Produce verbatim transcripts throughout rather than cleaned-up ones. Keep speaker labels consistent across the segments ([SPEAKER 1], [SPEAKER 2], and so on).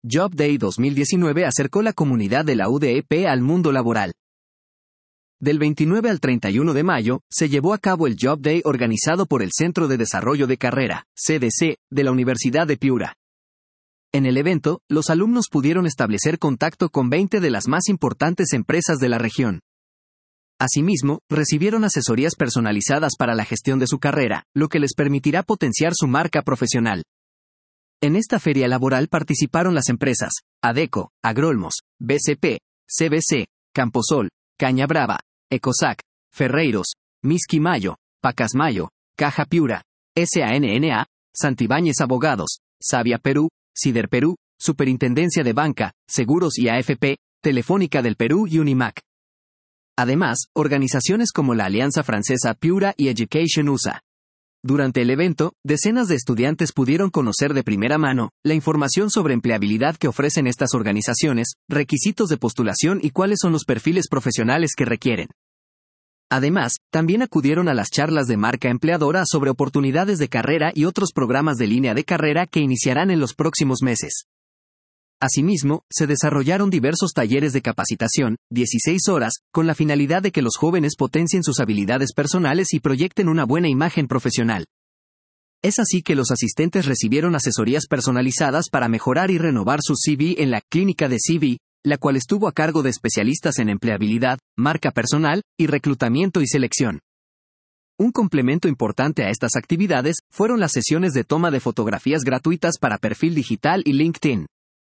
[SPEAKER 1] Job Day dos mil diecinueve acercó la comunidad de la U D E P al mundo laboral. Del veintinueve al treinta y uno de mayo, se llevó a cabo el Job Day organizado por el Centro de Desarrollo de Carrera, C D C, de la Universidad de Piura. En el evento, los alumnos pudieron establecer contacto con veinte de las más importantes empresas de la región. Asimismo, recibieron asesorías personalizadas para la gestión de su carrera, lo que les permitirá potenciar su marca profesional. En esta feria laboral participaron las empresas Adecco, Agrolmos, B C P, C B C, Camposol, Caña Brava, Ecosac, Ferreiros, Misqui Mayo, Pacasmayo, Caja Piura, S A N N A, Santibáñez Abogados, Savia Perú, Sider Perú, Superintendencia de Banca, Seguros y A F P, Telefónica del Perú y Unimac. Además, organizaciones como la Alianza Francesa Piura y Education U S A. Durante el evento, decenas de estudiantes pudieron conocer de primera mano la información sobre empleabilidad que ofrecen estas organizaciones, requisitos de postulación y cuáles son los perfiles profesionales que requieren. Además, también acudieron a las charlas de marca empleadora sobre oportunidades de carrera y otros programas de línea de carrera que iniciarán en los próximos meses. Asimismo, se desarrollaron diversos talleres de capacitación, dieciséis horas, con la finalidad de que los jóvenes potencien sus habilidades personales y proyecten una buena imagen profesional. Es así que los asistentes recibieron asesorías personalizadas para mejorar y renovar su C V en la Clínica de C V, la cual estuvo a cargo de especialistas en empleabilidad, marca personal, y reclutamiento y selección. Un complemento importante a estas actividades fueron las sesiones de toma de fotografías gratuitas para perfil digital y LinkedIn.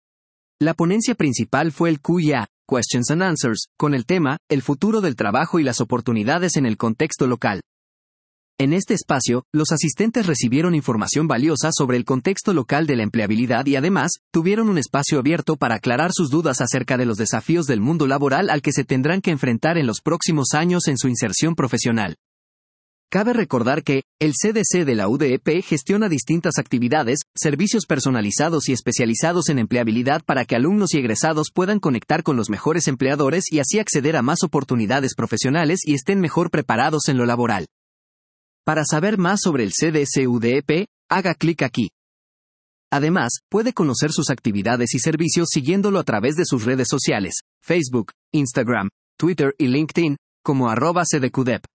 [SPEAKER 1] La ponencia principal fue el Q y A, Questions and Answers, con el tema, el futuro del trabajo y las oportunidades en el contexto local. En este espacio, los asistentes recibieron información valiosa sobre el contexto local de la empleabilidad y además, tuvieron un espacio abierto para aclarar sus dudas acerca de los desafíos del mundo laboral al que se tendrán que enfrentar en los próximos años en su inserción profesional. Cabe recordar que, el C D C de la U D E P gestiona distintas actividades, servicios personalizados y especializados en empleabilidad para que alumnos y egresados puedan conectar con los mejores empleadores y así acceder a más oportunidades profesionales y estén mejor preparados en lo laboral. Para saber más sobre el C D C U D E P, haga clic aquí. Además, puede conocer sus actividades y servicios siguiéndolo a través de sus redes sociales, Facebook, Instagram, Twitter y LinkedIn, como arroba C D Q D E P.